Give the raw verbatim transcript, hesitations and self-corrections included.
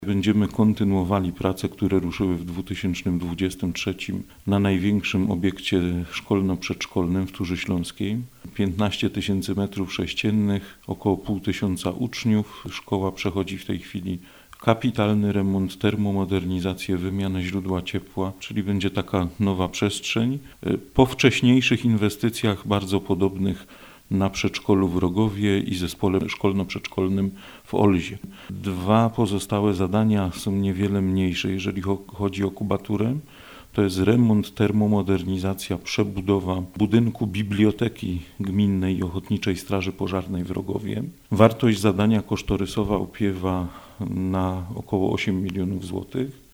Będziemy kontynuowali prace, które ruszyły w dwa tysiące dwudziestym trzecim na największym obiekcie szkolno-przedszkolnym w Turzy Śląskiej. piętnaście tysięcy metrów sześciennych, około pół tysiąca uczniów. Szkoła przechodzi w tej chwili kapitalny remont, termomodernizację, wymianę źródła ciepła, czyli będzie taka nowa przestrzeń. Po wcześniejszych inwestycjach bardzo podobnych na przedszkolu w Rogowie i zespole szkolno-przedszkolnym w Olzie. Dwa pozostałe zadania są niewiele mniejsze, jeżeli chodzi o kubaturę. To jest remont, termomodernizacja, przebudowa budynku Biblioteki Gminnej i Ochotniczej Straży Pożarnej w Rogowie. Wartość zadania kosztorysowa opiewa na około osiem milionów złotych.